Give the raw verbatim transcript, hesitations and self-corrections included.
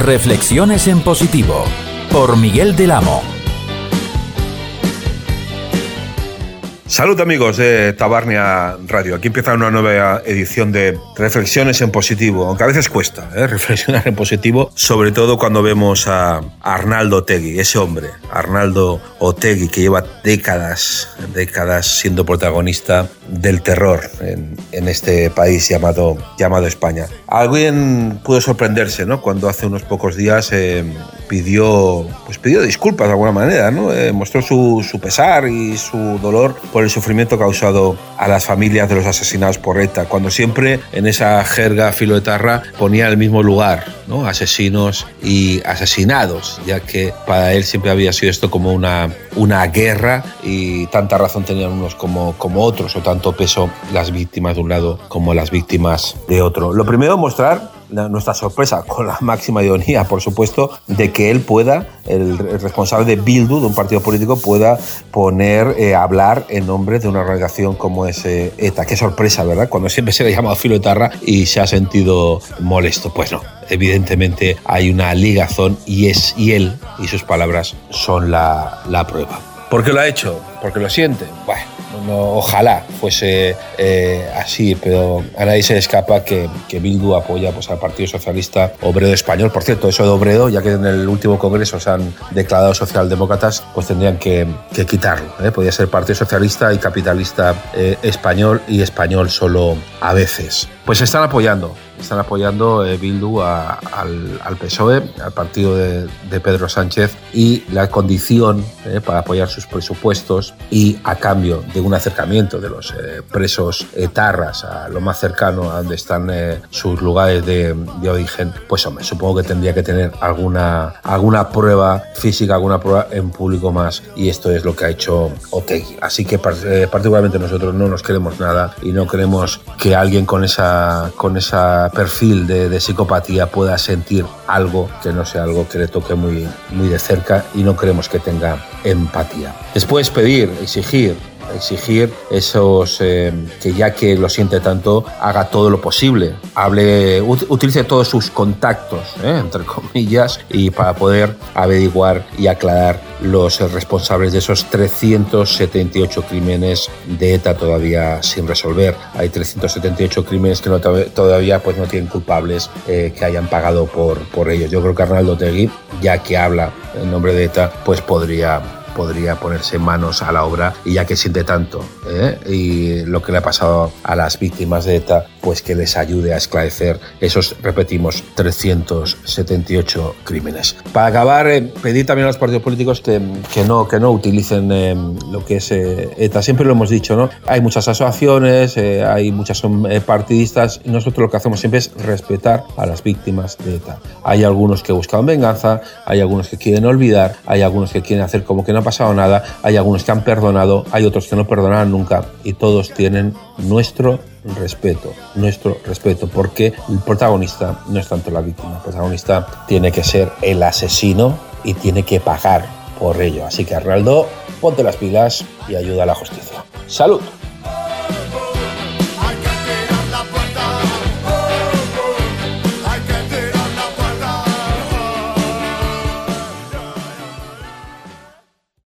Reflexiones en positivo, por Miguel del Amo. Salud amigos de Tabarnia Radio, aquí empieza una nueva edición de Reflexiones en Positivo, aunque a veces cuesta ¿eh? reflexionar en positivo, sobre todo cuando vemos a Arnaldo Otegi, ese hombre, Arnaldo Otegi, que lleva décadas, décadas siendo protagonista del terror en, en este país llamado, llamado España. Alguien pudo sorprenderse, ¿no?, cuando hace unos pocos días eh, pidió, pues pidió disculpas de alguna manera, ¿no? Eh, mostró su, su pesar y su dolor por el sufrimiento causado a las familias de los asesinados por ETA, cuando siempre en esa jerga filoetarra ponía el mismo lugar, ¿no?, asesinos y asesinados, ya que para él siempre había sido esto como una, una guerra, y tanta razón tenían unos como, como otros, o tanto peso las víctimas de un lado como las víctimas de otro. Lo primero, mostrar la, nuestra sorpresa, con la máxima ironía, por supuesto, de que él pueda, el, el responsable de Bildu, de un partido político, pueda poner, eh, hablar en nombre de una organización como es eh, ETA. Qué sorpresa, ¿verdad? Cuando siempre se le ha llamado filoetarra y se ha sentido molesto. Pues no, evidentemente hay una ligazón, y, es, y él y sus palabras son la, la prueba. ¿Por qué lo ha hecho? ¿Porque lo siente? Bueno, no, ojalá fuese eh, así, pero a nadie se le escapa que, que Bildu apoya pues, al Partido Socialista Obrero Español. Por cierto, eso de obrero, ya que en el último congreso se han declarado socialdemócratas, pues tendrían que, que quitarlo. ¿eh? Podría ser Partido Socialista y Capitalista eh, Español, y español solo a veces. Pues están apoyando, están apoyando eh, Bildu a, al, al P S O E, al partido de, de Pedro Sánchez, y la condición eh, para apoyar sus presupuestos, y a cambio de un acercamiento de los eh, presos etarras a lo más cercano a donde están eh, sus lugares de, de origen, pues hombre, supongo que tendría que tener alguna, alguna prueba física, alguna prueba en público más, y esto es lo que ha hecho Otegi. Así que eh, particularmente nosotros no nos queremos nada, y no queremos que alguien con esa, con esa perfil de, de psicopatía pueda sentir algo que no sea algo que le toque muy, muy de cerca, y no queremos que tenga empatía. Después pedir, exigir, exigir esos eh, que, ya que lo siente tanto, haga todo lo posible, hable, ut- utilice todos sus contactos, eh, entre comillas, y para poder averiguar y aclarar los responsables de esos trescientos setenta y ocho crímenes de ETA todavía sin resolver. Hay trescientos setenta y ocho crímenes que no, todavía pues, no tienen culpables eh, que hayan pagado por, por ellos. Yo creo que Arnaldo Otegi, ya que habla en nombre de ETA, pues podría... podría ponerse manos a la obra, y ya que siente tanto ¿eh? y lo que le ha pasado a las víctimas de ETA, pues que les ayude a esclarecer esos, repetimos, trescientos setenta y ocho crímenes. Para acabar, eh, pedir también a los partidos políticos que, que, no, que no utilicen eh, lo que es eh, ETA. Siempre lo hemos dicho, ¿no? Hay muchas asociaciones, eh, hay muchas son eh, partidistas, y nosotros lo que hacemos siempre es respetar a las víctimas de ETA. Hay algunos que buscan venganza, hay algunos que quieren olvidar, hay algunos que quieren hacer como que no ha pasado nada, hay algunos que han perdonado, hay otros que no perdonarán nunca, y todos tienen nuestro respeto, nuestro respeto, porque el protagonista no es tanto la víctima, el protagonista tiene que ser el asesino y tiene que pagar por ello. Así que Arnaldo, ponte las pilas y ayuda a la justicia. ¡Salud!